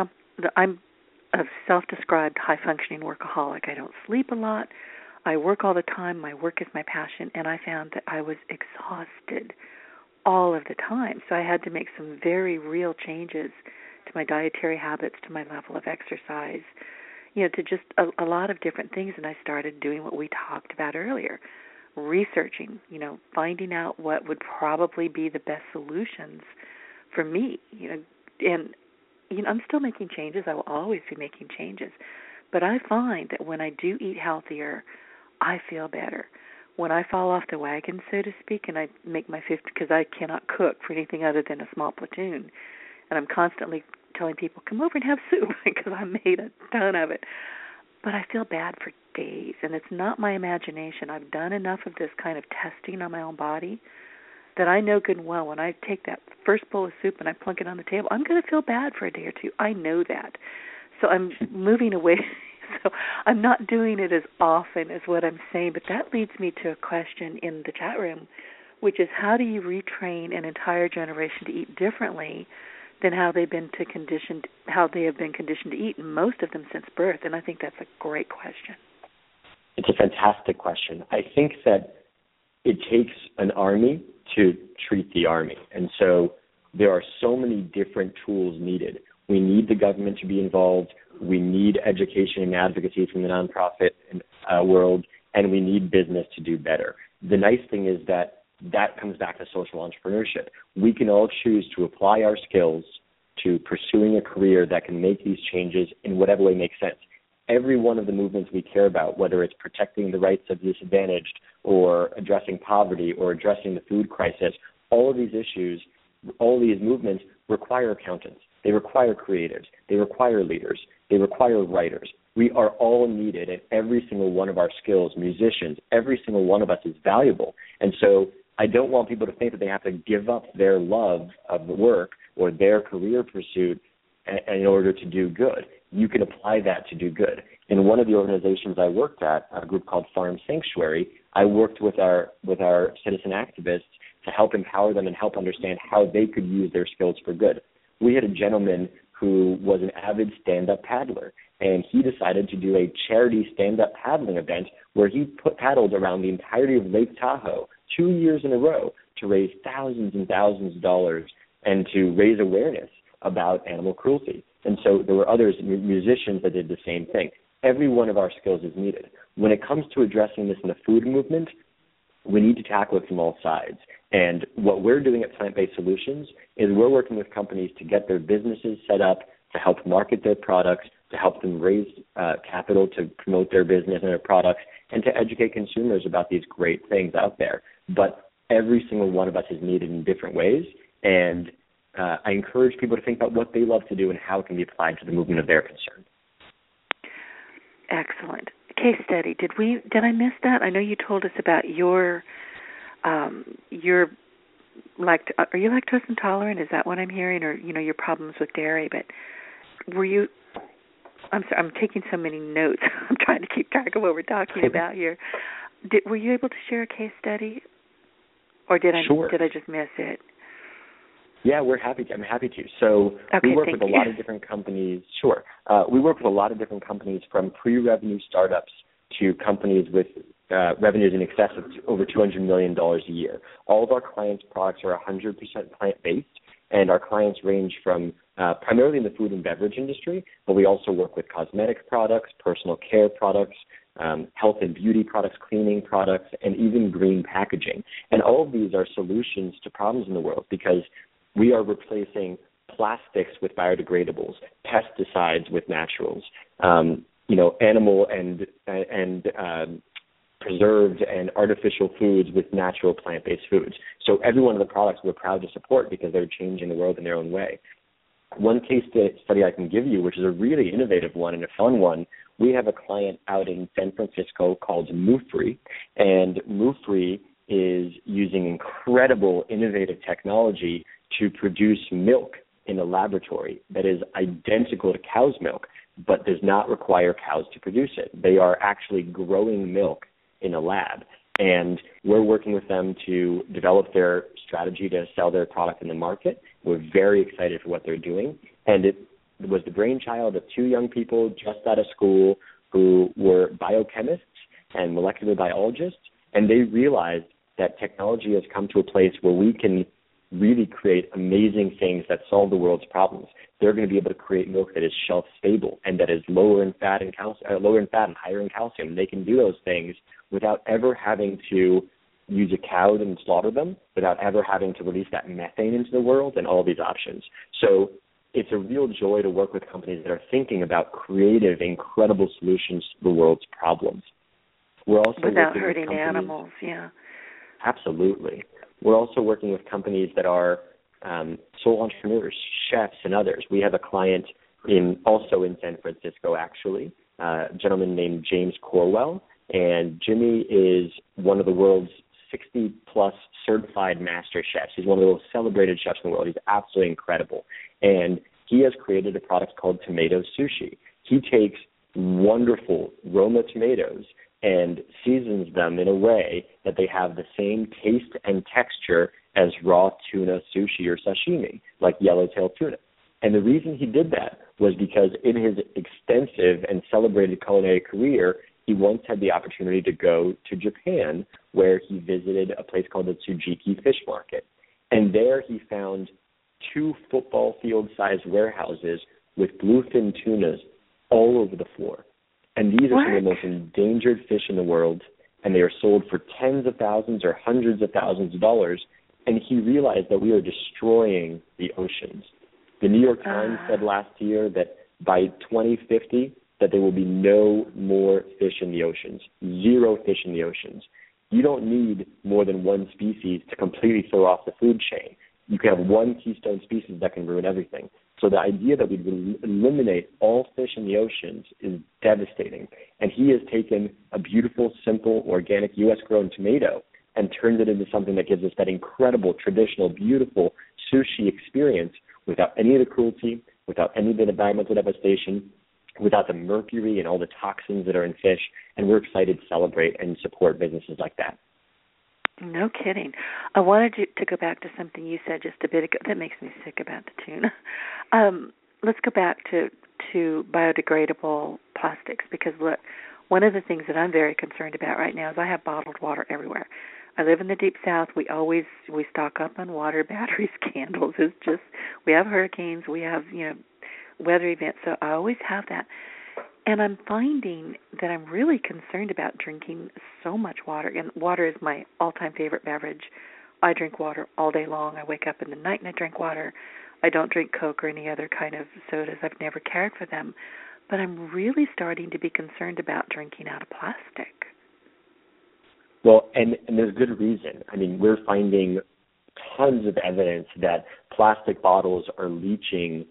a self-described high-functioning workaholic. I don't sleep a lot. I work all the time. My work is my passion. And I found that I was exhausted all of the time. So I had to make some very real changes to my dietary habits, to my level of exercise, to just a lot of different things. And I started doing what we talked about earlier, researching, finding out what would probably be the best solutions for me, and I'm still making changes. I will always be making changes, but I find that when I do eat healthier, I feel better. When I fall off the wagon, so to speak, and I make my 50, because I cannot cook for anything other than a small platoon, and I'm constantly telling people, come over and have soup, because I made a ton of it. But I feel bad for days, and it's not my imagination. I've done enough of this kind of testing on my own body that I know good and well when I take that first bowl of soup and I plunk it on the table, I'm going to feel bad for a day or two. I know that. So I'm moving away. So I'm not doing it as often as what I'm saying, but that leads me to a question in the chat room, which is how do you retrain an entire generation to eat differently than how they have been conditioned to eat, and most of them since birth? And I think that's a great question. It's a fantastic question. I think that it takes an army to treat the army. And so there are so many different tools needed. We need the government to be involved. We need education and advocacy from the nonprofit world, and we need business to do better. The nice thing is that comes back to social entrepreneurship. We can all choose to apply our skills to pursuing a career that can make these changes in whatever way makes sense. Every one of the movements we care about, whether it's protecting the rights of the disadvantaged or addressing poverty or addressing the food crisis, all of these issues, all these movements require accountants. They require creatives. They require leaders. They require writers. We are all needed, and every single one of our skills, musicians, every single one of us is valuable. And so I don't want people to think that they have to give up their love of the work or their career pursuit in order to do good. You can apply that to do good. In one of the organizations I worked at, a group called Farm Sanctuary, I worked with our citizen activists to help empower them and help understand how they could use their skills for good. We had a gentleman who was an avid stand-up paddler, and he decided to do a charity stand-up paddling event where he put paddles around the entirety of Lake Tahoe 2 years in a row to raise thousands and thousands of dollars and to raise awareness about animal cruelty. And so there were others, musicians, that did the same thing. Every one of our skills is needed. When it comes to addressing this in the food movement, we need to tackle it from all sides. And what we're doing at Plant-Based Solutions is we're working with companies to get their businesses set up, to help market their products, to help them raise capital to promote their business and their products, and to educate consumers about these great things out there. but every single one of us is needed in different ways. And I encourage people to think about what they love to do and how it can be applied to the movement of their concern. Excellent. Case study. Did I miss that? I know you told us about are you lactose intolerant? Is that what I'm hearing? Or, your problems with dairy, but were you, I'm sorry, I'm taking so many notes. I'm trying to keep track of what we're talking about here. Were you able to share a case study? Or did I just miss it? Yeah, I'm happy to. So we work with a lot of different companies. Sure. We work with a lot of different companies, from pre-revenue startups to companies with revenues in excess of over $200 million a year. All of our clients' products are 100% plant-based, and our clients range from primarily in the food and beverage industry, but we also work with cosmetic products, personal care products, health and beauty products, cleaning products, and even green packaging. And all of these are solutions to problems in the world, because we are replacing plastics with biodegradables, pesticides with naturals, animal and preserved and artificial foods with natural plant-based foods. So every one of the products we're proud to support because they're changing the world in their own way. One case study I can give you, which is a really innovative one and a fun one, we have a client out in San Francisco called Moofree, and Moofree is using incredible innovative technology to produce milk in a laboratory that is identical to cow's milk, but does not require cows to produce it. They are actually growing milk in a lab, and we're working with them to develop their strategy to sell their product in the market. We're very excited for what they're doing, and it was the brainchild of two young people just out of school who were biochemists and molecular biologists, and they realized that technology has come to a place where we can really create amazing things that solve the world's problems. They're going to be able to create milk that is shelf stable and that is lower in fat and higher in calcium. And they can do those things without ever having to use a cow and slaughter them, without ever having to release that methane into the world, and all these options. So it's a real joy to work with companies that are thinking about creative, incredible solutions to the world's problems. We're also without hurting animals, yeah. Absolutely. We're also working with companies that are sole entrepreneurs, chefs, and others. We have a client also in San Francisco, actually, a gentleman named James Corwell, and Jimmy is one of the world's 60-plus certified master chefs. He's one of the most celebrated chefs in the world. He's absolutely incredible. And he has created a product called Tomato Sushi. He takes wonderful Roma tomatoes and seasons them in a way that they have the same taste and texture as raw tuna sushi or sashimi, like yellowtail tuna. And the reason he did that was because in his extensive and celebrated culinary career, he once had the opportunity to go to Japan, where he visited a place called the Tsujiki Fish Market. And there he found 2 football field-sized warehouses with bluefin tunas all over the floor. And these are some of the most endangered fish in the world, and they are sold for tens of thousands or hundreds of thousands of dollars. And he realized that we are destroying the oceans. The New York Times said last year that by 2050, that there will be no more fish in the oceans, 0 fish in the oceans. You don't need more than one species to completely throw off the food chain. You can have one keystone species that can ruin everything. So the idea that we would eliminate all fish in the oceans is devastating. And he has taken a beautiful, simple, organic U.S.-grown tomato and turned it into something that gives us that incredible, traditional, beautiful sushi experience without any of the cruelty, without any of the environmental devastation, without the mercury and all the toxins that are in fish. And we're excited to celebrate and support businesses like that. No kidding. I wanted to go back to something you said just a bit ago. That makes me sick about the tuna. Let's go back to biodegradable plastics, because look, one of the things that I'm very concerned about right now is I have bottled water everywhere. I live in the Deep South. We stock up on water, batteries, candles. It's just, we have hurricanes, we have, weather events, so I always have that. And I'm finding that I'm really concerned about drinking so much water. And water is my all-time favorite beverage. I drink water all day long. I wake up in the night and I drink water. I don't drink Coke or any other kind of sodas. I've never cared for them. But I'm really starting to be concerned about drinking out of plastic. Well, and there's good reason. I mean, we're finding tons of evidence that plastic bottles are leaching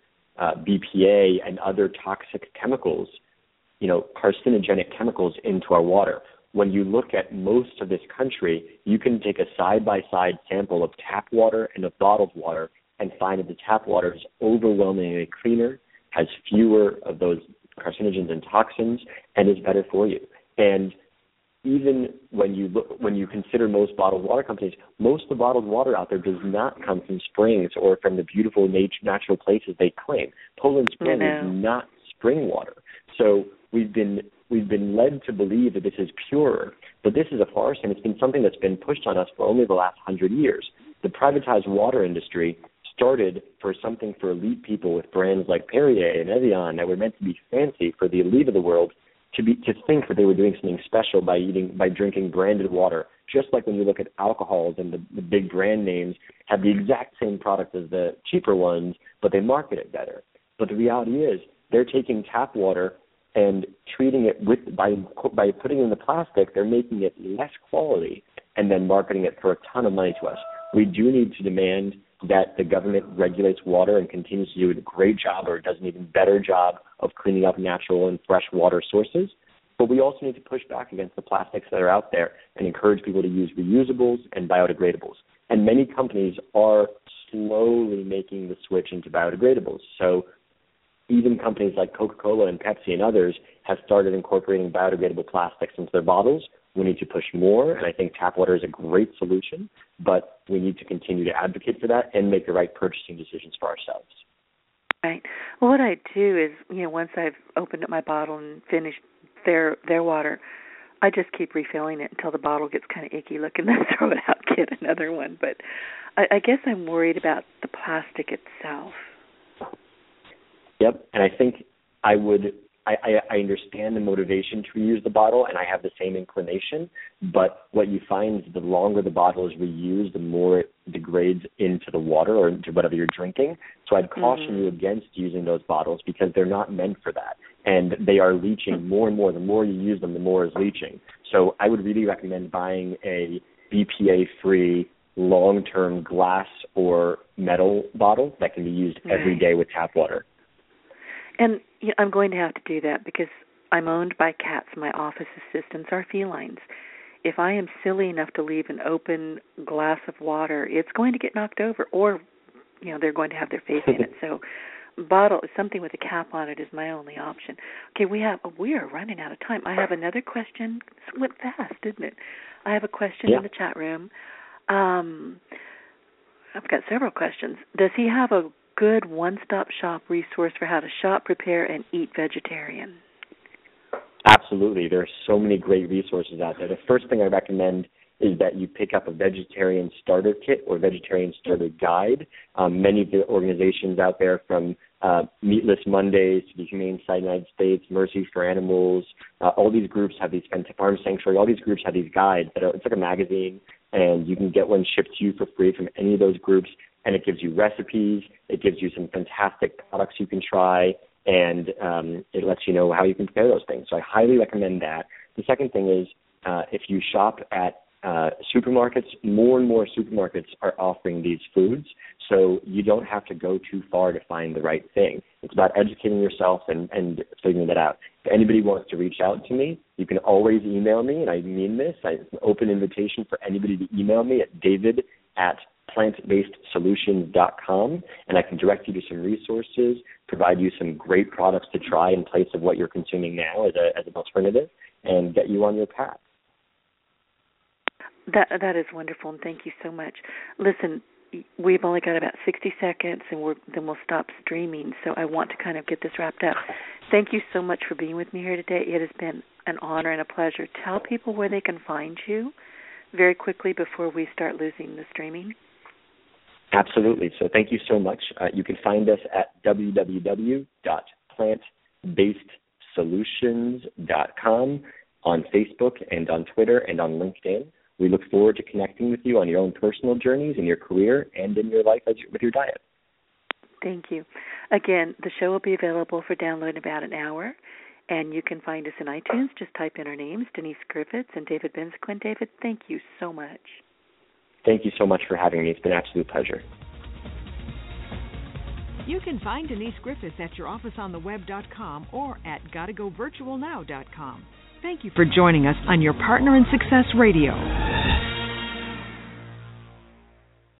BPA and other toxic chemicals, carcinogenic chemicals into our water. When you look at most of this country, you can take a side-by-side sample of tap water and of bottled water and find that the tap water is overwhelmingly cleaner, has fewer of those carcinogens and toxins, and is better for you. And even when you consider most bottled water companies, most of the bottled water out there does not come from springs or from the beautiful natural places they claim. Poland Spring is not spring water. So we've been led to believe that this is purer, but this is a farce, and it's been something that's been pushed on us for only the last 100 years. The privatized water industry started for something for elite people with brands like Perrier and Evian that were meant to be fancy for the elite of the world, to think that they were doing something special by drinking branded water. Just like when you look at alcohols and the big brand names have the exact same product as the cheaper ones, but they market it better. But the reality is they're taking tap water and treating it by putting it in the plastic, they're making it less quality and then marketing it for a ton of money to us. We do need to demand that the government regulates water and continues to do a great job or does an even better job of cleaning up natural and fresh water sources. But we also need to push back against the plastics that are out there and encourage people to use reusables and biodegradables. And many companies are slowly making the switch into biodegradables. So even companies like Coca-Cola and Pepsi and others have started incorporating biodegradable plastics into their bottles. We need to push more, and I think tap water is a great solution, but we need to continue to advocate for that and make the right purchasing decisions for ourselves. Right. Well, what I do is, once I've opened up my bottle and finished their water, I just keep refilling it until the bottle gets kind of icky looking, then throw it out, get another one. But I guess I'm worried about the plastic itself. Yep, and I think I understand the motivation to reuse the bottle, and I have the same inclination, but what you find is the longer the bottle is reused, the more it degrades into the water or into whatever you're drinking. So I'd caution you against using those bottles because they're not meant for that, and they are leaching more and more. The more you use them, the more is leaching. So I would really recommend buying a BPA-free long-term glass or metal bottle that can be used every day with tap water. And I'm going to have to do that because I'm owned by cats. My office assistants are felines. If I am silly enough to leave an open glass of water, it's going to get knocked over, or they're going to have their face in it. So, bottle, something with a cap on it, is my only option. Okay, we are running out of time. I have another question. It went fast, didn't it? I have a question in the chat room. I've got several questions. Does he have a good one-stop shop resource for how to shop, prepare, and eat vegetarian? Absolutely. There are so many great resources out there. The first thing I recommend is that you pick up a vegetarian starter kit or vegetarian starter guide. Many of the organizations out there, from Meatless Mondays to the Humane Society of the United States, Mercy for Animals, all these groups have these, Farm Sanctuary, all these groups have these guides. It's like a magazine, and you can get one shipped to you for free from any of those groups. And it gives you recipes, it gives you some fantastic products you can try, and it lets you know how you can prepare those things. So I highly recommend that. The second thing is if you shop at supermarkets, more and more supermarkets are offering these foods, so you don't have to go too far to find the right thing. It's about educating yourself and figuring that out. If anybody wants to reach out to me, you can always email me, and I mean this. It's an open invitation for anybody to email me at david@plantbasedsolutions.com, and I can direct you to some resources, provide you some great products to try in place of what you're consuming now as an alternative, and get you on your path. That is wonderful, and thank you so much. Listen, we've only got about 60 seconds, and then we'll stop streaming, so I want to kind of get this wrapped up. Thank you so much for being with me here today. It has been an honor and a pleasure. Tell people where they can find you very quickly before we start losing the streaming. Absolutely. So thank you so much. You can find us at www.plantbasedsolutions.com on Facebook and on Twitter and on LinkedIn. We look forward to connecting with you on your own personal journeys in your career and in your life with your diet. Thank you. Again, the show will be available for download in about an hour, And you can find us in iTunes. Just type in our names, Denise Griffiths and David Benzaquin. David, thank you so much. Thank you so much for having me. It's been an absolute pleasure. You can find Denise Griffiths at yourofficeontheweb.com or at gottagovirtualnow.com. Thank you for joining us on Your Partner in Success Radio.